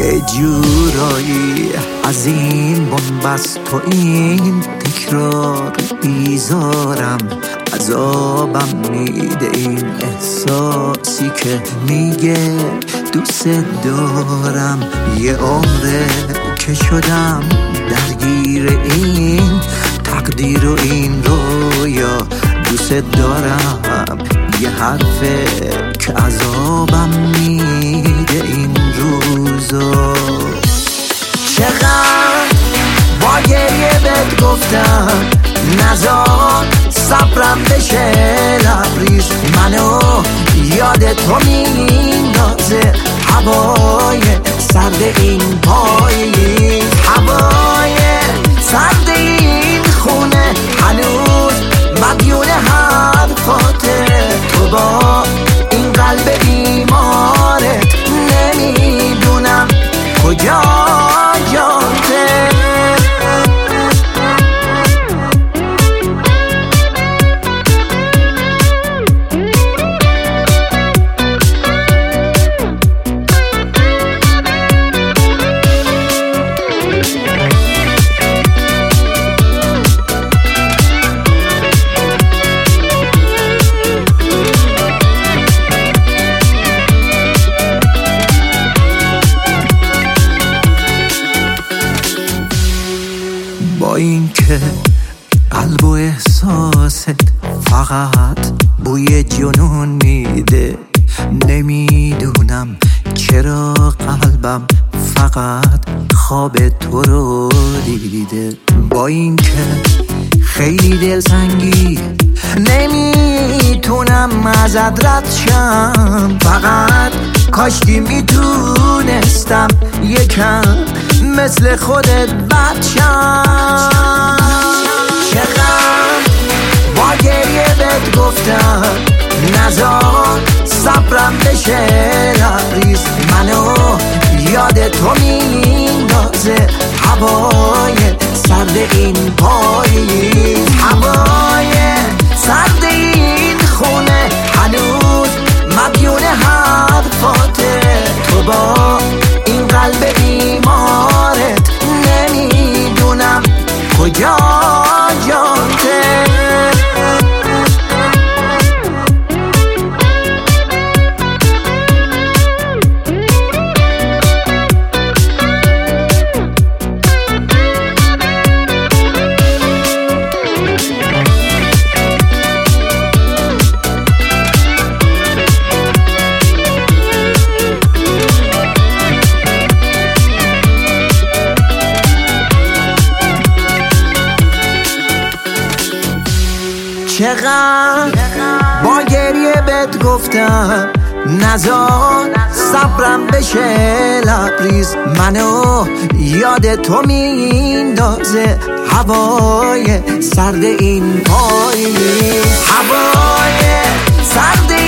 یه جورایی از این بنبست و این تکرار بیزارم، عذابم میده این احساسی که میگه دوست دارم. یه عمره که شدم درگیر این تقدیر و این رویا، دوست دارم یه حرفه که عذابم میده این روزا. چقدر با گریه بهت گفتم نزار صبرم بشه لبریز، منو یاد تو میندازه هوای سرد این پاییز، هوای سرد این خونه هنوز مدیون حرفاته. تو با این قلب بیمارت نمیدونم کجا جاته. با این که قلب و احساست فقط بوی جنون میده، نمیدونم چرا قلبم فقط خواب تو رو دیده. با این که خیلی دلسنگی نمیتونم ازت رد شم، فقط کاشکی میتونستم یکم مثل خودت بد شم. چقدر با گریه بهت گفتم نزار صبرم بشه لبریز، منو یاد تو میندازه هوای سرد این پاییز، هوای سرد این خونه هنوز مدیون حرفاته. تو با این قلب بیمارت نمیدونم کجا جاته. چقدر با گریه بهت گفتم نزار صبرم بشه لبریز، منو یاد تو میندازه هوای سرد این پاییز، هوای سرد